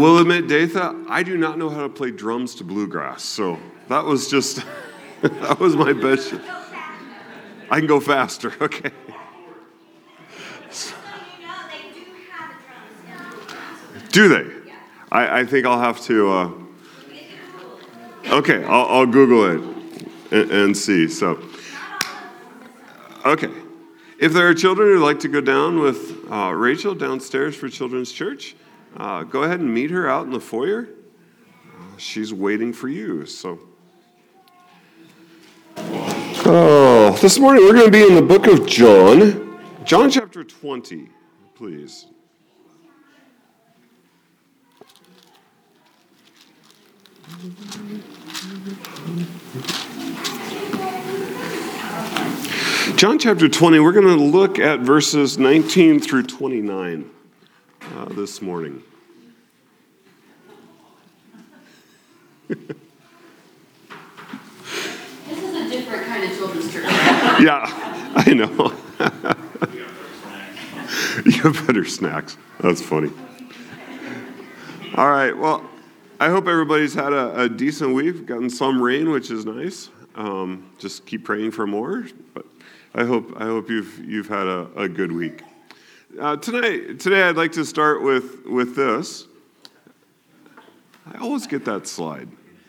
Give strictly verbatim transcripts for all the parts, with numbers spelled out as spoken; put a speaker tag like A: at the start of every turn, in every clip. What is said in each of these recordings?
A: will admit, Datha, I do not know how to play drums to bluegrass, so that was just, that was my best. I can go faster, okay. Do they? I, I think I'll have to, uh, okay, I'll, I'll Google it and, and see, so. Okay. If there are children who'd like to go down with uh, Rachel downstairs for Children's Church, uh, go ahead and meet her out in the foyer. Uh, she's waiting for you, so. Oh, this morning we're going to be in the book of John. John chapter twenty, please. John chapter twenty, we're going to look at verses nineteen through twenty-nine uh, this morning.
B: This is a different kind of children's church.
A: Yeah, I know. You have better snacks. That's funny. All right, well, I hope everybody's had a, a decent week, gotten some rain, which is nice. Um, just keep praying for more, but I hope I hope you've you've had a, a good week. Uh, tonight, today I'd like to start with with this. I always get that slide.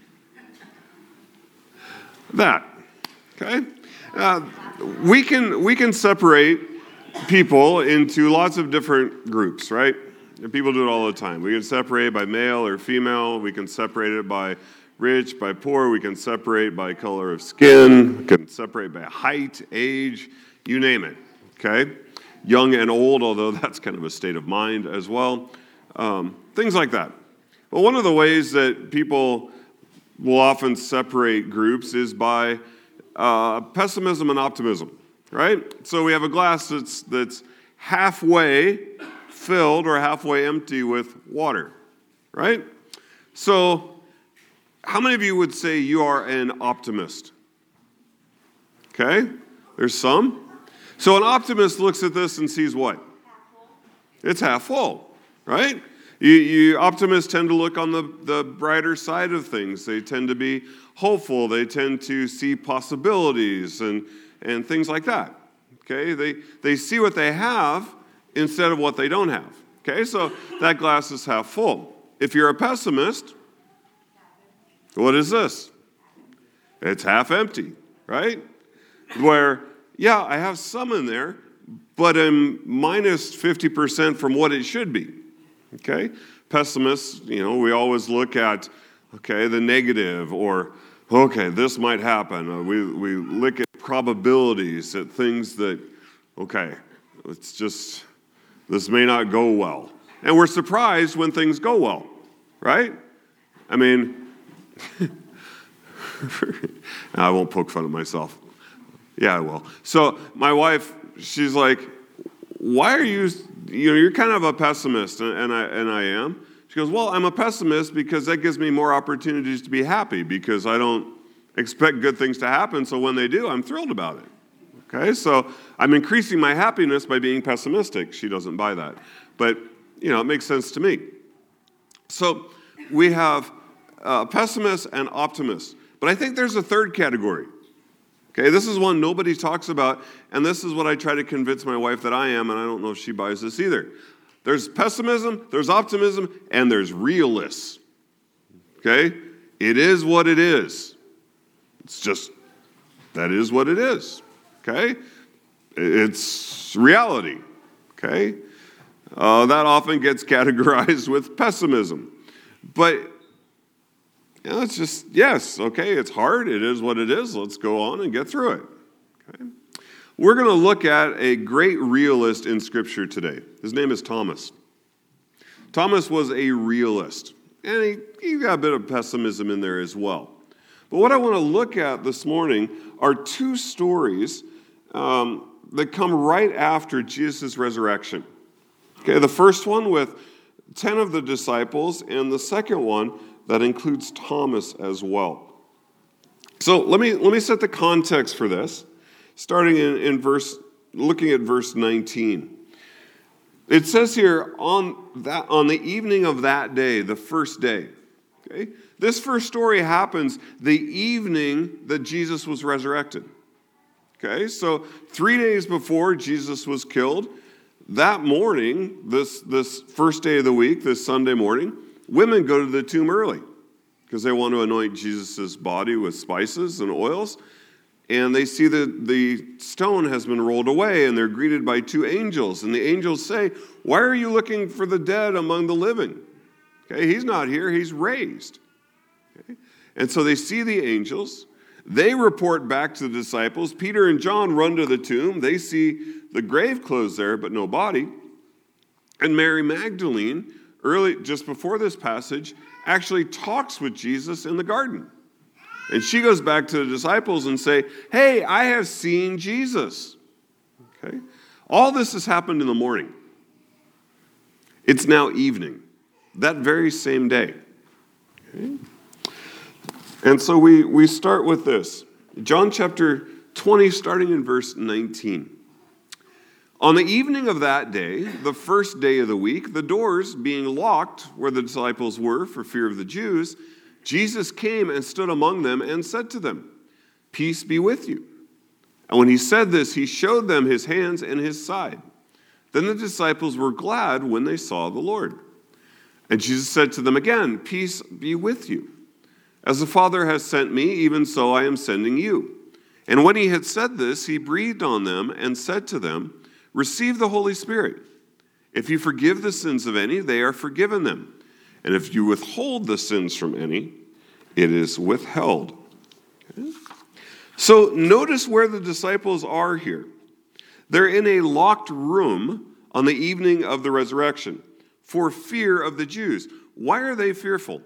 A: That, okay? Uh, we can we can separate people into lots of different groups, right? And people do it all the time. We can separate by male or female. We can separate it by rich, by poor. We can separate by color of skin. We can separate by height, age, you name it, okay? Young and old, although that's kind of a state of mind as well. Um, things like that. Well, one of the ways that people will often separate groups is by uh, pessimism and optimism, right? So we have a glass that's that's halfway filled or halfway empty with water, right? So how many of you would say you are an optimist? Okay, there's some. So an optimist looks at this and sees what? It's half full, right? You, you optimists tend to look on the, the brighter side of things. They tend to be hopeful. They tend to see possibilities and, and things like that. Okay, they, they see what they have instead of what they don't have. Okay, so that glass is half full. If you're a pessimist, what is this? It's half empty, right? Where, yeah, I have some in there, but I'm minus fifty percent from what it should be. Okay? Pessimists, you know, we always look at, okay, the negative, or, okay, this might happen. Uh, we, we look at probabilities, at things that, okay, it's just, this may not go well. And we're surprised when things go well, right? I mean, I won't poke fun at myself. Yeah, I will. So my wife, she's like, why are you, you know, you're kind of a pessimist, and I and I am. She goes, well, I'm a pessimist because that gives me more opportunities to be happy because I don't expect good things to happen, so when they do, I'm thrilled about it. Okay, so I'm increasing my happiness by being pessimistic. She doesn't buy that. But, you know, it makes sense to me. So we have uh, pessimists and optimists. But I think there's a third category. Okay, this is one nobody talks about, and this is what I try to convince my wife that I am, and I don't know if she buys this either. There's pessimism, there's optimism, and there's realists. Okay? It is what it is. It's just, that is what it is. Okay? It's reality. Okay? Uh, that often gets categorized with pessimism. But you know, it's just, yes, okay, it's hard. It is what it is. Let's go on and get through it. Okay? We're going to look at a great realist in Scripture today. His name is Thomas. Thomas was a realist, and he, he got a bit of pessimism in there as well. But what I want to look at this morning are two stories um, that come right after Jesus' resurrection. Okay, the first one with ten of the disciples, and the second one that includes Thomas as well. So let me let me set the context for this, starting in, in verse, looking at verse nineteen. It says here, on that on the evening of that day, the first day. Okay? This first story happens the evening that Jesus was resurrected. Okay, so three days before Jesus was killed, that morning, this, this first day of the week, this Sunday morning, women go to the tomb early because they want to anoint Jesus' body with spices and oils. And they see that the stone has been rolled away, and they're greeted by two angels. And the angels say, "Why are you looking for the dead among the living?" Okay, he's not here, he's raised. Okay? And so they see the angels. They report back to the disciples. Peter and John run to the tomb. They see the grave closed there, but no body. And Mary Magdalene, early just before this passage, actually talks with Jesus in the garden. And she goes back to the disciples and say, "Hey, I have seen Jesus." Okay? All this has happened in the morning. It's now evening, that very same day. Okay? And so we, we start with this. John chapter twenty, starting in verse nineteen. On the evening of that day, the first day of the week, the doors being locked where the disciples were for fear of the Jews, Jesus came and stood among them and said to them, "Peace be with you." And when he said this, he showed them his hands and his side. Then the disciples were glad when they saw the Lord. And Jesus said to them again, "Peace be with you. As the Father has sent me, even so I am sending you." And when he had said this, he breathed on them and said to them, "Receive the Holy Spirit. If you forgive the sins of any, they are forgiven them. And if you withhold the sins from any, it is withheld." Okay? So notice where the disciples are here. They're in a locked room on the evening of the resurrection for fear of the Jews. Why are they fearful?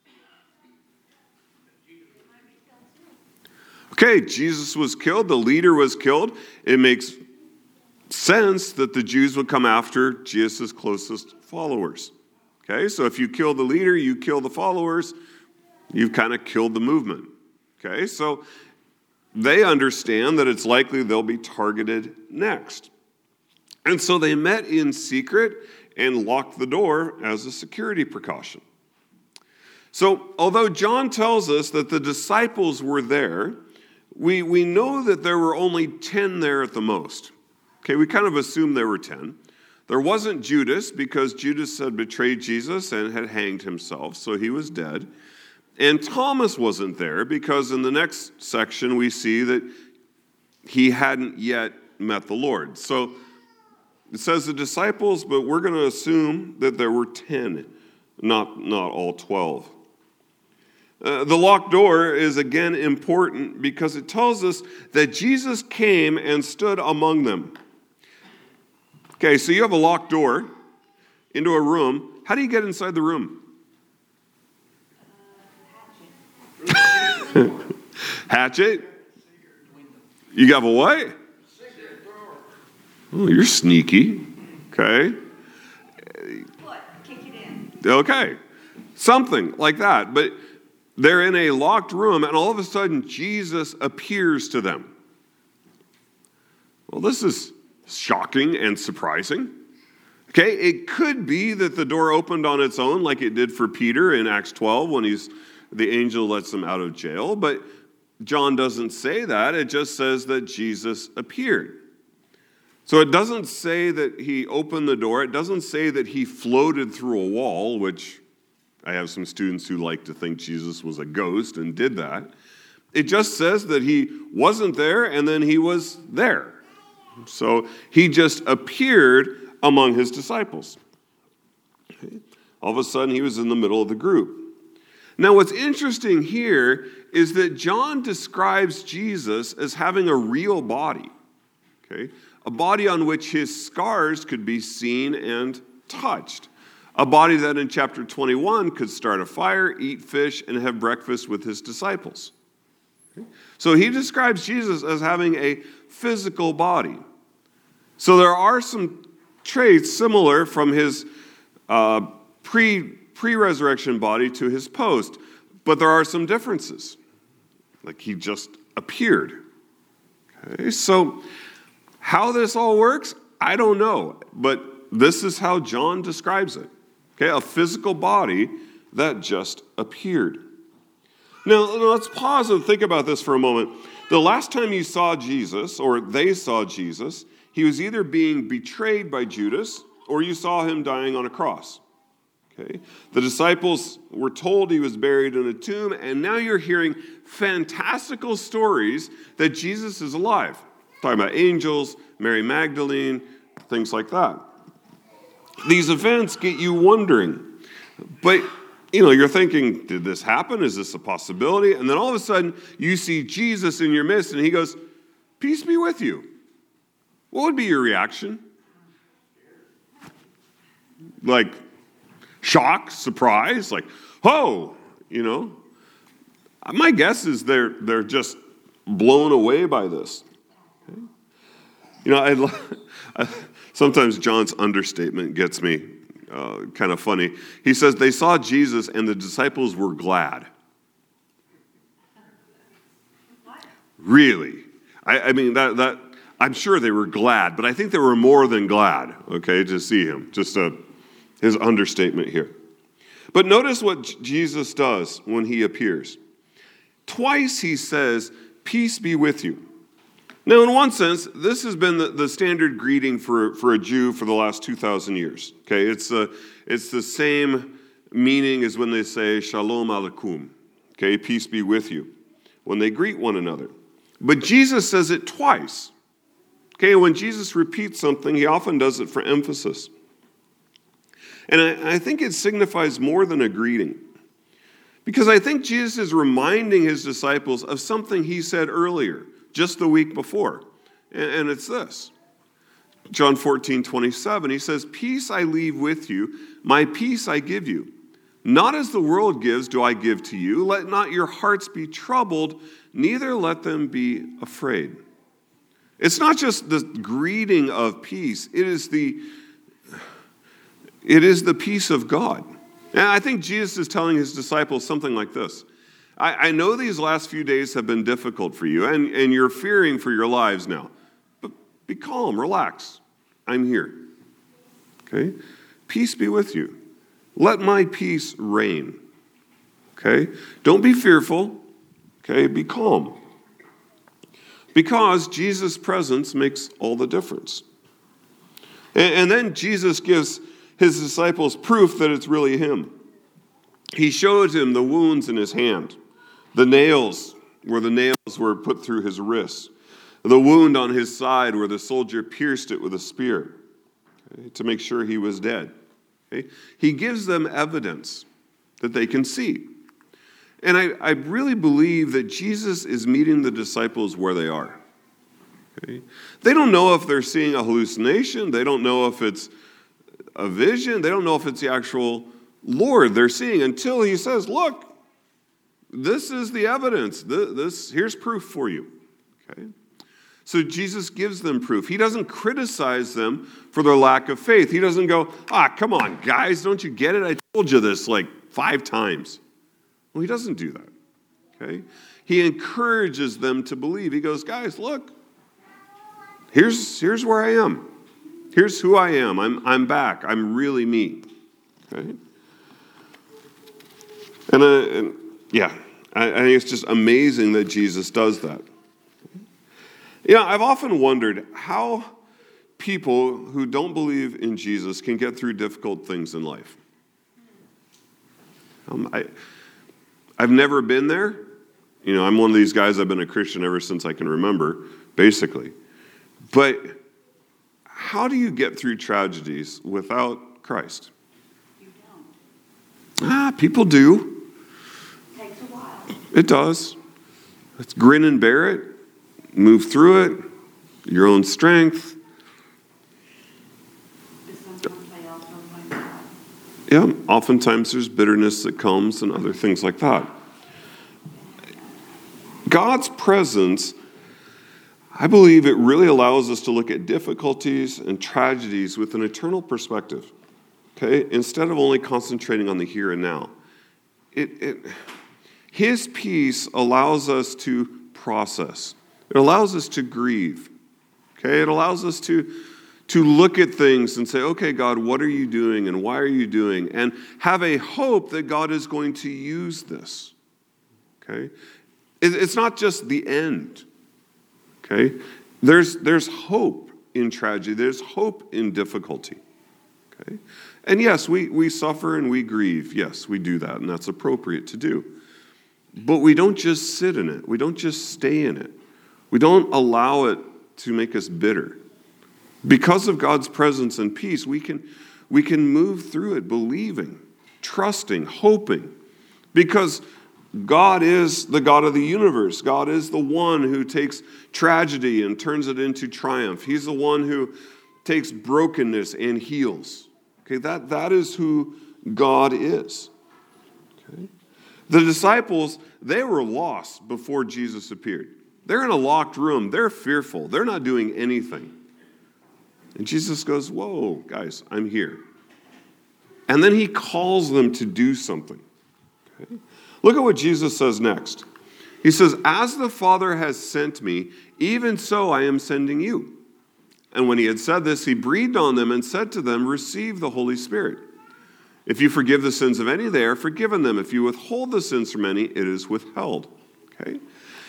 A: Okay, Jesus was killed. The leader was killed. It makes sense that the Jews would come after Jesus' closest followers. Okay, so if you kill the leader, you kill the followers, you've kind of killed the movement. Okay, so they understand that it's likely they'll be targeted next. And so they met in secret and locked the door as a security precaution. So although John tells us that the disciples were there, we, we know that there were only ten there at the most. Okay, we kind of assume there were ten. There wasn't Judas because Judas had betrayed Jesus and had hanged himself, so he was dead. And Thomas wasn't there because in the next section we see that he hadn't yet met the Lord. So it says the disciples, but we're going to assume that there were ten, not, not all twelve. Uh, the locked door is again important because it tells us that Jesus came and stood among them. Okay, so you have a locked door into a room. How do you get inside the room? Uh, hatchet. Hatchet? You have a what? Oh, you're sneaky. Okay.
B: What? Kick it in.
A: Okay. Something like that. But they're in a locked room, and all of a sudden, Jesus appears to them. Well, this is shocking and surprising. Okay, it could be that the door opened on its own like it did for Peter in Acts twelve when he's the angel lets him out of jail, but John doesn't say that. It just says that Jesus appeared. So it doesn't say that he opened the door. It doesn't say that he floated through a wall, which I have some students who like to think Jesus was a ghost and did that. It just says that he wasn't there and then he was there. So he just appeared among his disciples. Okay. All of a sudden, he was in the middle of the group. Now, what's interesting here is that John describes Jesus as having a real body, okay? A body on which his scars could be seen and touched. A body that in chapter twenty-one could start a fire, eat fish, and have breakfast with his disciples. Okay? So he describes Jesus as having a physical body. So there are some traits similar from his uh, pre, pre-resurrection body to his post, but there are some differences. Like he just appeared. Okay, so how this all works, I don't know. But this is how John describes it. Okay, a physical body that just appeared. Now, let's pause and think about this for a moment. The last time you saw Jesus, or they saw Jesus, he was either being betrayed by Judas, or you saw him dying on a cross. Okay? The disciples were told he was buried in a tomb, and now you're hearing fantastical stories that Jesus is alive. Talking about angels, Mary Magdalene, things like that. These events get you wondering. But, you know, you're thinking, did this happen? Is this a possibility? And then all of a sudden, you see Jesus in your midst, and he goes, peace be with you. What would be your reaction? Like, shock, surprise, like, oh, you know. My guess is they're they're just blown away by this. Okay? You know, I, I sometimes John's understatement gets me uh, kind of funny. He says they saw Jesus and the disciples were glad. Really? I, I mean, that that I'm sure they were glad, but I think they were more than glad, okay, to see him. Just a, his understatement here. But notice what Jesus does when he appears. Twice he says, peace be with you. Now, in one sense, this has been the, the standard greeting for, for a Jew for the last two thousand years. Okay, it's, a, it's the same meaning as when they say, shalom aleichem. Okay, peace be with you, when they greet one another. But Jesus says it twice. Okay, when Jesus repeats something, he often does it for emphasis. And I, I think it signifies more than a greeting. Because I think Jesus is reminding his disciples of something he said earlier, just the week before. And, and it's this. John fourteen twenty-seven, he says, peace I leave with you, my peace I give you. Not as the world gives do I give to you. Let not your hearts be troubled, neither let them be afraid. It's not just the greeting of peace, it is the, it is the peace of God. And I think Jesus is telling his disciples something like this. I, I know these last few days have been difficult for you, and, and you're fearing for your lives now. But be calm, relax. I'm here. Okay? Peace be with you. Let my peace reign. Okay? Don't be fearful. Okay? Be calm. Because Jesus' presence makes all the difference. And, and then Jesus gives his disciples proof that it's really him. He shows him the wounds in his hand, the nails where the nails were put through his wrists, the wound on his side where the soldier pierced it with a spear, okay, to make sure he was dead. Okay? He gives them evidence that they can see. And I, I really believe that Jesus is meeting the disciples where they are. Okay? They don't know if they're seeing a hallucination. They don't know if it's a vision. They don't know if it's the actual Lord they're seeing until he says, look, this is the evidence. This, this here's proof for you. Okay? So Jesus gives them proof. He doesn't criticize them for their lack of faith. He doesn't go, ah, come on, guys, don't you get it? I told you this like five times. Well, he doesn't do that. Okay? He encourages them to believe. He goes, guys, look, here's, here's where I am. Here's who I am. I'm, I'm back. I'm really me. Okay? And, uh, and yeah, I, I think it's just amazing that Jesus does that. You know, I've often wondered how people who don't believe in Jesus can get through difficult things in life. Um, I, I've never been there. You know, I'm one of these guys, I've been a Christian ever since I can remember, basically. But how do you get through tragedies without Christ?
B: You don't.
A: Ah, people do.
B: It takes a while.
A: It does. Let's grin and bear it. Move through it, your own strength.
B: Sometimes they also find out.
A: Yeah, oftentimes there's bitterness that comes and other things like that. God's presence, I believe it really allows us to look at difficulties and tragedies with an eternal perspective. Okay? Instead of only concentrating on the here and now. It, it, his peace allows us to process. It allows us to grieve, okay? It allows us to, to look at things and say, okay, God, what are you doing and why are you doing? And have a hope that God is going to use this. Okay? It's not just the end. Okay? There's, there's hope in tragedy. There's hope in difficulty. Okay? And yes, we, we suffer and we grieve. Yes, we do that, and that's appropriate to do. But we don't just sit in it. We don't just stay in it. We don't allow it to make us bitter. Because of God's presence and peace, we can, we can move through it believing, trusting, hoping. Because God is the God of the universe. God is the one who takes tragedy and turns it into triumph. He's the one who takes brokenness and heals. Okay, that, that is who God is. Okay? The disciples, they were lost before Jesus appeared. They're in a locked room. They're fearful. They're not doing anything. And Jesus goes, whoa, guys, I'm here. And then he calls them to do something. Okay? Look at what Jesus says next. He says, as the Father has sent me, even so I am sending you. And when he had said this, he breathed on them and said to them, receive the Holy Spirit. If you forgive the sins of any, they are forgiven them. If you withhold the sins from any, it is withheld. Okay?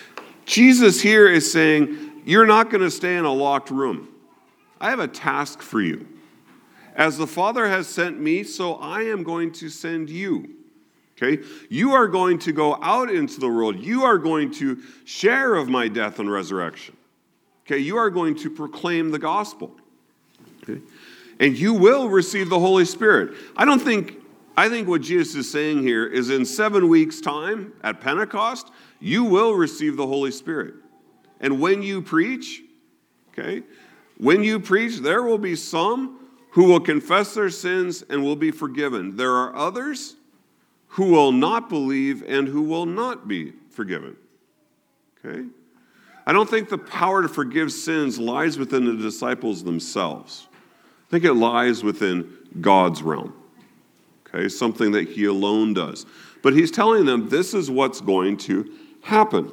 A: Jesus here is saying, you're not going to stay in a locked room. I have a task for you. As the Father has sent me, so I am going to send you. Okay? You are going to go out into the world. You are going to share of my death and resurrection. Okay? You are going to proclaim the gospel. Okay? And you will receive the Holy Spirit. I don't think, I think what Jesus is saying here is in seven weeks' time at Pentecost, you will receive the Holy Spirit. And when you preach, okay, when you preach, there will be some who will confess their sins and will be forgiven. There are others who will not believe and who will not be forgiven. Okay? I don't think the power to forgive sins lies within the disciples themselves. I think it lies within God's realm. Okay? Something that he alone does. But he's telling them this is what's going to happen.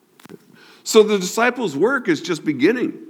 A: So the disciples' work is just beginning.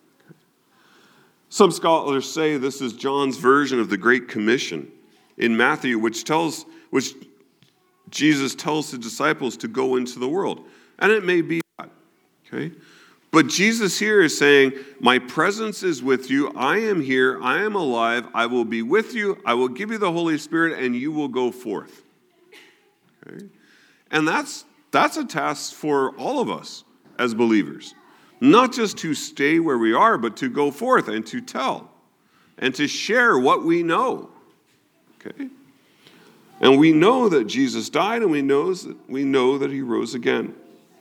A: Some scholars say this is John's version of the Great Commission in Matthew, which tells, which Jesus tells the disciples to go into the world. And it may be that, okay? But Jesus here is saying, my presence is with you. I am here. I am alive. I will be with you. I will give you the Holy Spirit, and you will go forth. Okay? And that's, that's a task for all of us as believers. Not just to stay where we are, but to go forth and to tell and to share what we know. Okay? And we know that Jesus died, and we knows that we know that he rose again.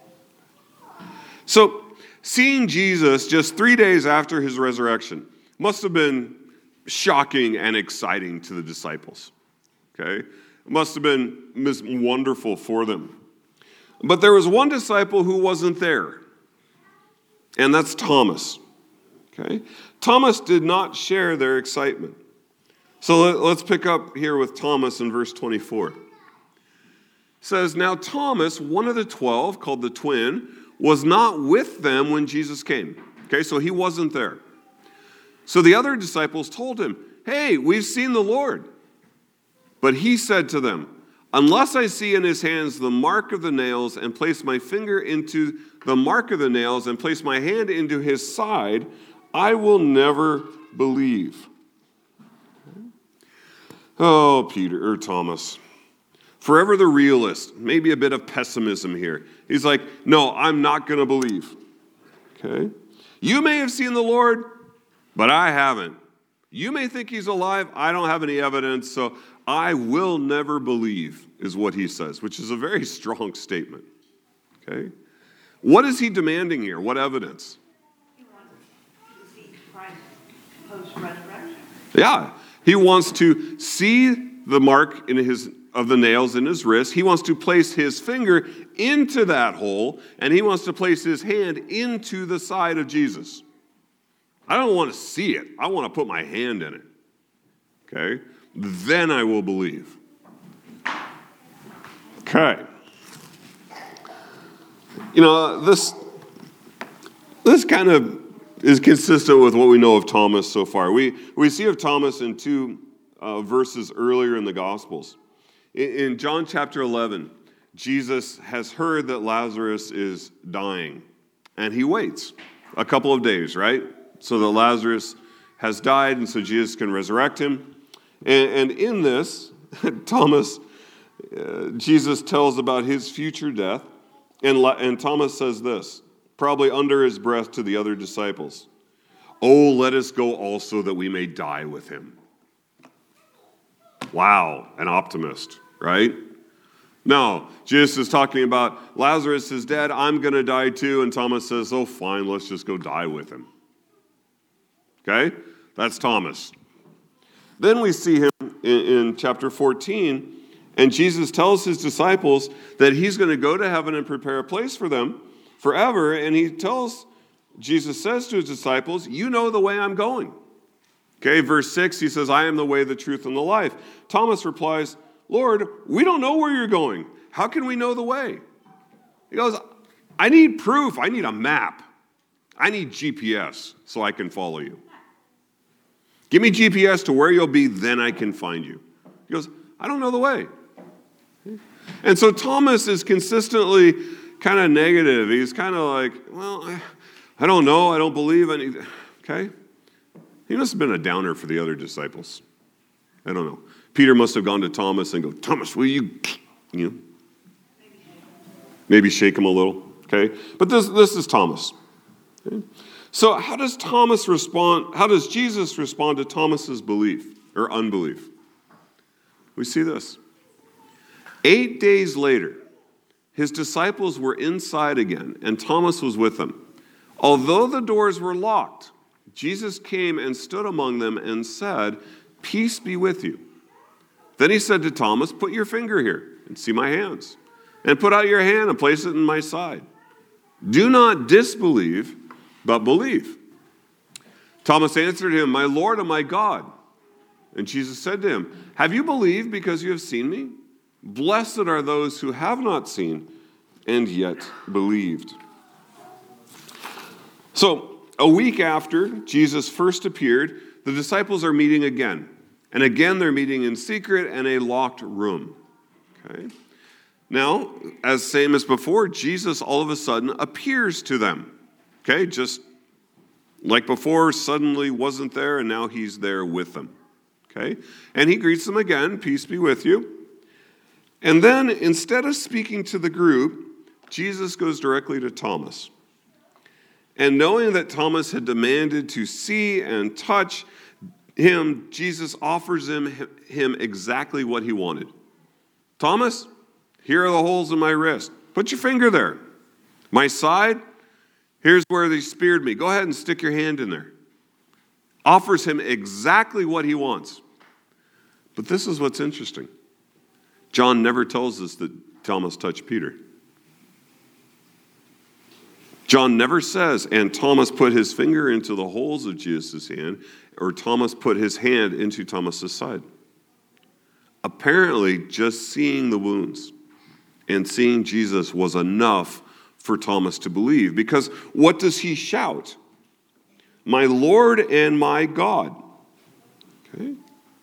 A: So, seeing Jesus just three days after his resurrection must have been shocking and exciting to the disciples. Okay? It must have been wonderful for them. But there was one disciple who wasn't there. And that's Thomas. Okay? Thomas did not share their excitement. So let, let's pick up here with Thomas in verse twenty-four. It says, now Thomas, one of the twelve, called the twin, was not with them when Jesus came. Okay, so he wasn't there. So the other disciples told him, hey, we've seen the Lord. But he said to them, unless I see in his hands the mark of the nails and place my finger into the mark of the nails and place my hand into his side, I will never believe. Oh, Peter or Thomas, forever the realist. Maybe a bit of pessimism here. He's like, no, I'm not going to believe. Okay? You may have seen the Lord, but I haven't. You may think he's alive. I don't have any evidence, so I will never believe, is what he says, which is a very strong statement. Okay? What is he demanding here? What evidence?
B: He wants to see Christ post-resurrection.
A: Yeah. He wants to see the mark in his of the nails in his wrist. He wants to place his finger into that hole, and he wants to place his hand into the side of Jesus. I don't want to see it. I want to put my hand in it. Okay? Then I will believe. Okay. You know, this this kind of is consistent with what we know of Thomas so far. We, we see of Thomas in two uh, verses earlier in the Gospels. In, in John chapter eleven, Jesus has heard that Lazarus is dying, and he waits a couple of days, right? So that Lazarus has died, and so Jesus can resurrect him. And, and in this, Thomas, uh, Jesus tells about his future death, and, and Thomas says this, probably under his breath to the other disciples, "Oh, let us go also that we may die with him." Wow, an optimist, right? No, Jesus is talking about Lazarus is dead, I'm going to die too, and Thomas says, "Oh, fine, let's just go die with him." Okay? That's Thomas. Then we see him in, in chapter fourteen, and Jesus tells his disciples that he's going to go to heaven and prepare a place for them forever, and he tells, Jesus says to his disciples, "You know the way I'm going." Okay, verse six, he says, "I am the way, the truth, and the life." Thomas replies, "Lord, we don't know where you're going. How can we know the way?" He goes, "I need proof. I need a map. I need G P S so I can follow you. Give me G P S to where you'll be, then I can find you." He goes, "I don't know the way." And so Thomas is consistently kind of negative. He's kind of like, well, I, I don't know. I don't believe any. Okay? He must have been a downer for the other disciples. I don't know. Peter must have gone to Thomas and go, "Thomas, will you, you know, maybe shake him a little." Okay? But this, this is Thomas. Okay? So how does Thomas respond? How does Jesus respond to Thomas's belief or unbelief? We see this. Eight days later, his disciples were inside again, and Thomas was with them. Although the doors were locked, Jesus came and stood among them and said, "Peace be with you." Then he said to Thomas, "Put your finger here and see my hands, and put out your hand and place it in my side. Do not disbelieve, but believe." Thomas answered him, "My Lord and my God." And Jesus said to him, "Have you believed because you have seen me? Blessed are those who have not seen and yet believed." So, a week after Jesus first appeared, the disciples are meeting again. And again, they're meeting in secret in a locked room. Okay? Now, as same as before, Jesus all of a sudden appears to them. Okay? Just like before, suddenly wasn't there, and now he's there with them. Okay? And he greets them again, "Peace be with you." And then, instead of speaking to the group, Jesus goes directly to Thomas. And knowing that Thomas had demanded to see and touch him, Jesus offers him, him exactly what he wanted. "Thomas, here are the holes in my wrist. Put your finger there. My side, here's where they speared me. Go ahead and stick your hand in there." Offers him exactly what he wants. But this is what's interesting. John never tells us that Thomas touched Peter. John never says, "And Thomas put his finger into the holes of Jesus' hand," or Thomas put his hand into Thomas' side. Apparently, just seeing the wounds and seeing Jesus was enough for Thomas to believe. Because what does he shout? "My Lord and my God." Okay?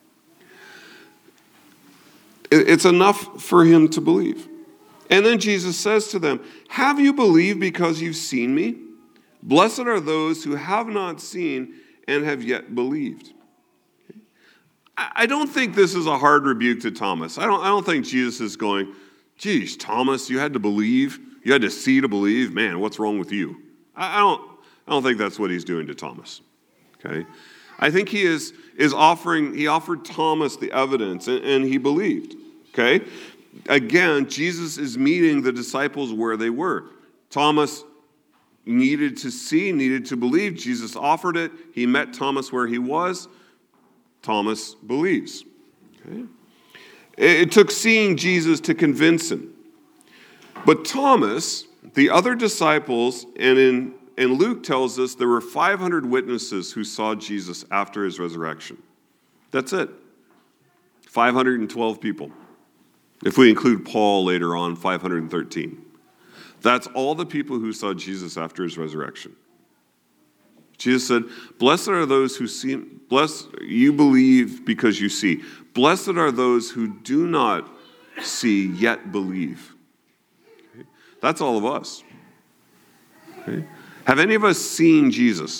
A: It's enough for him to believe. And then Jesus says to them, "Have you believed because you've seen me? Blessed are those who have not seen and have yet believed." Okay? I don't think this is a hard rebuke to Thomas. I don't, I don't think Jesus is going, "Geez, Thomas, you had to believe. You had to see to believe. Man, what's wrong with you?" I, I don't, I don't think that's what he's doing to Thomas. Okay? I think he is, is offering, he offered Thomas the evidence, and, and he believed. Okay? Again, Jesus is meeting the disciples where they were. Thomas needed to see, needed to believe. Jesus offered it. He met Thomas where he was. Thomas believes. Okay? It, it took seeing Jesus to convince him. But Thomas, the other disciples, and in and Luke tells us there were five hundred witnesses who saw Jesus after his resurrection. That's it. five hundred twelve people. If we include Paul later on, five hundred thirteen. That's all the people who saw Jesus after his resurrection. Jesus said, blessed are those who see, blessed, you believe because you see. Blessed are those who do not see yet believe. Okay? That's all of us. Okay? Have any of us seen Jesus?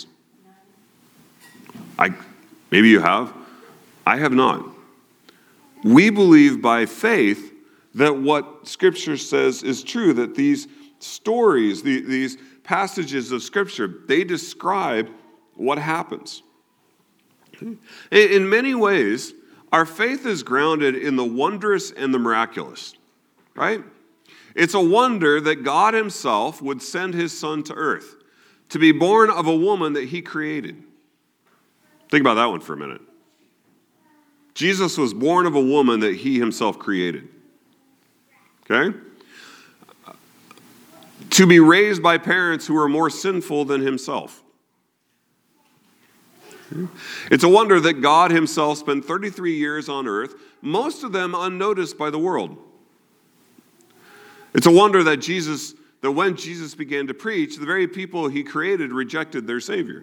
A: I, maybe you have. I have not. We believe by faith that what Scripture says is true, that these stories, the, these passages of Scripture, they describe what happens. In, in many ways, our faith is grounded in the wondrous and the miraculous, right? It's a wonder that God himself would send his son to earth to be born of a woman that he created. Think about that one for a minute. Jesus was born of a woman that he himself created. Okay? To be raised by parents who were more sinful than himself. It's a wonder that God himself spent thirty-three years on earth, most of them unnoticed by the world. It's a wonder that Jesus, that when Jesus began to preach, the very people he created rejected their Savior.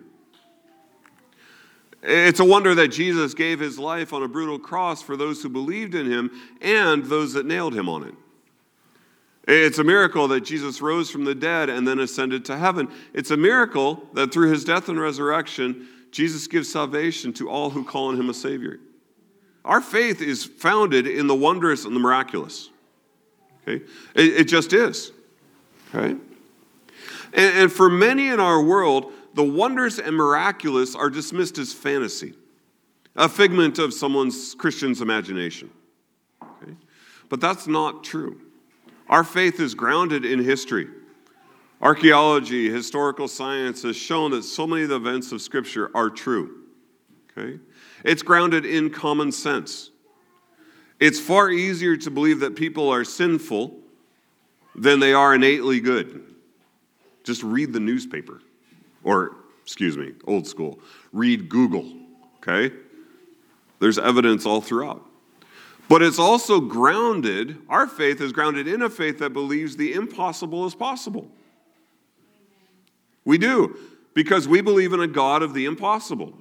A: It's a wonder that Jesus gave his life on a brutal cross for those who believed in him and those that nailed him on it. It's a miracle that Jesus rose from the dead and then ascended to heaven. It's a miracle that through his death and resurrection, Jesus gives salvation to all who call on him a Savior. Our faith is founded in the wondrous and the miraculous. Okay? It, it just is. Okay? And, and for many in our world, the wondrous and miraculous are dismissed as fantasy, a figment of someone's Christian's imagination. Okay? But that's not true. Our faith is grounded in history. Archaeology, historical science has shown that so many of the events of Scripture are true. Okay? It's grounded in common sense. It's far easier to believe that people are sinful than they are innately good. Just read the newspaper. Or, excuse me, old school. Read Google. Okay? There's evidence all throughout. But it's also grounded, our faith is grounded in a faith that believes the impossible is possible. We do, because we believe in a God of the impossible.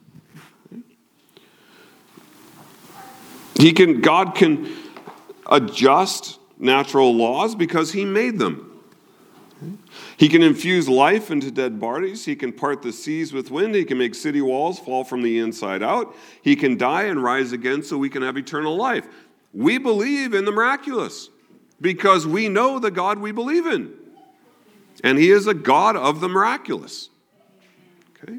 A: He can, God can adjust natural laws because he made them. He can infuse life into dead bodies. He can part the seas with wind. He can make city walls fall from the inside out. He can die and rise again so we can have eternal life. We believe in the miraculous because we know the God we believe in. And he is a God of the miraculous. Okay?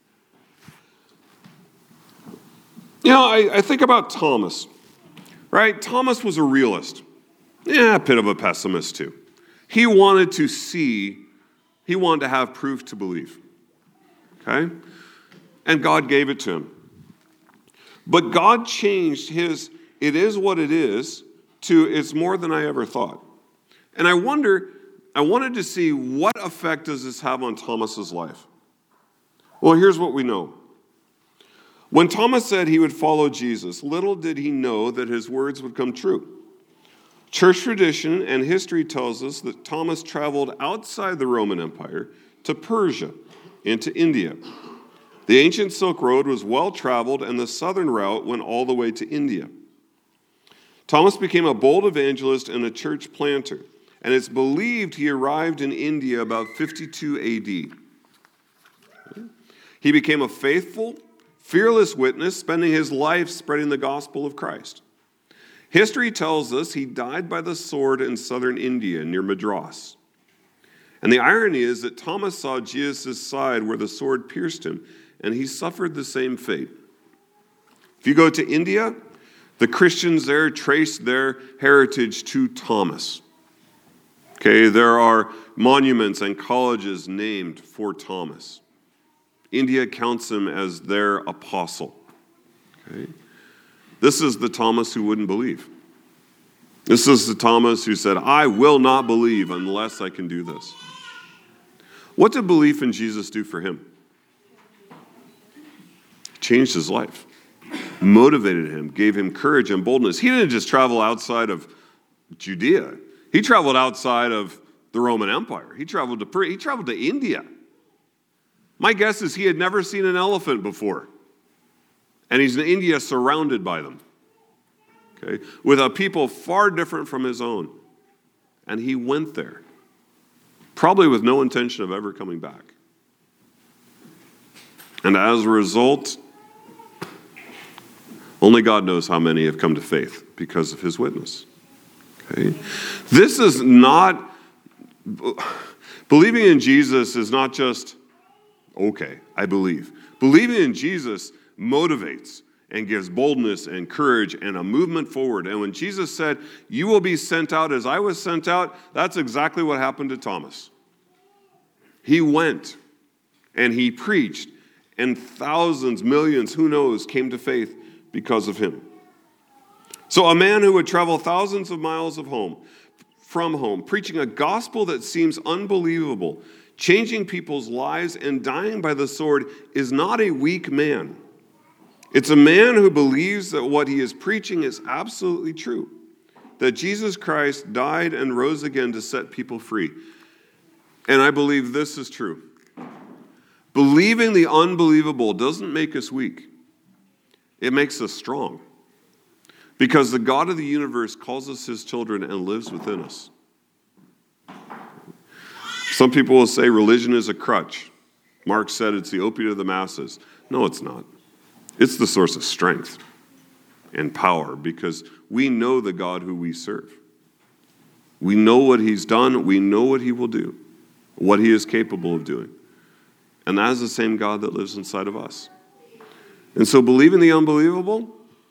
A: You know, I, I think about Thomas, right? Thomas was a realist. Yeah, a bit of a pessimist too. He wanted to see, he wanted to have proof to believe. Okay? And God gave it to him. But God changed his, it is what it is, to it's more than I ever thought. And I wonder, I wanted to see what effect does this have on Thomas's life. Well, here's what we know. When Thomas said he would follow Jesus, little did he know that his words would come true. Church tradition and history tells us that Thomas traveled outside the Roman Empire to Persia, into India. The ancient Silk Road was well traveled, and the southern route went all the way to India. Thomas became a bold evangelist and a church planter, and it's believed he arrived in India about fifty-two A D. He became a faithful, fearless witness, spending his life spreading the gospel of Christ. History tells us he died by the sword in southern India near Madras. And the irony is that Thomas saw Jesus' side where the sword pierced him, and he suffered the same fate. If you go to India, the Christians there trace their heritage to Thomas. Okay, there are monuments and colleges named for Thomas. India counts him as their apostle. Okay. This is the Thomas who wouldn't believe. This is the Thomas who said, I will not believe unless I can do this. What did belief in Jesus do for him? It changed his life, motivated him, gave him courage and boldness. He didn't just travel outside of Judea. He traveled outside of the Roman Empire. He traveled to he traveled to India. My guess is he had never seen an elephant before. And he's in India surrounded by them. Okay? With a people far different from his own. And he went there. Probably with no intention of ever coming back. And as a result, only God knows how many have come to faith because of his witness. Okay? This is not, believing in Jesus is not just, okay, I believe. Believing in Jesus motivates and gives boldness and courage and a movement forward. And when Jesus said, you will be sent out as I was sent out, that's exactly what happened to Thomas. He went and he preached, and thousands, millions, who knows, came to faith because of him. So a man who would travel thousands of miles of home, from home, preaching a gospel that seems unbelievable, changing people's lives and dying by the sword is not a weak man. It's a man who believes that what he is preaching is absolutely true, that Jesus Christ died and rose again to set people free. And I believe this is true. Believing the unbelievable doesn't make us weak. It makes us strong. Because the God of the universe calls us his children and lives within us. Some people will say religion is a crutch. Marx said it's the opiate of the masses. No, it's not. It's the source of strength and power because we know the God who we serve. We know what he's done. We know what he will do, what he is capable of doing. And that is the same God that lives inside of us. And so believing the unbelievable,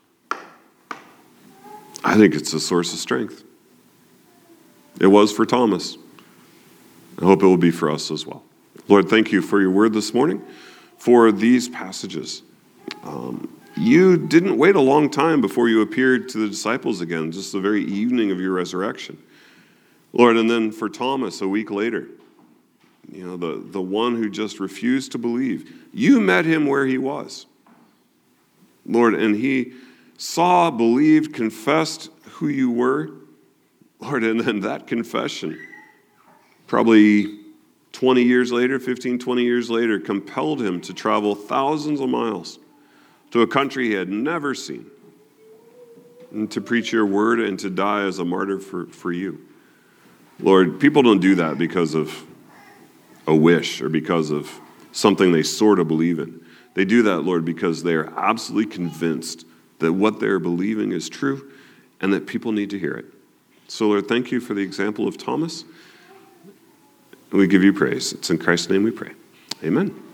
A: I think it's a source of strength. It was for Thomas. I hope it will be for us as well. Lord, thank you for your word this morning, for these passages. Um, you didn't wait a long time before you appeared to the disciples again, just the very evening of your resurrection. Lord, and then for Thomas a week later, you know, the, the one who just refused to believe, you met him where he was. Lord, and he saw, believed, confessed who you were. Lord, and then that confession, probably twenty years later, fifteen, twenty years later, compelled him to travel thousands of miles to a country he had never seen and to preach your word and to die as a martyr for, for you. Lord, people don't do that because of a wish or because of something they sort of believe in. They do that, Lord, because they are absolutely convinced that what they're believing is true and that people need to hear it. So, Lord, thank you for the example of Thomas. We give you praise. It's in Christ's name we pray. Amen.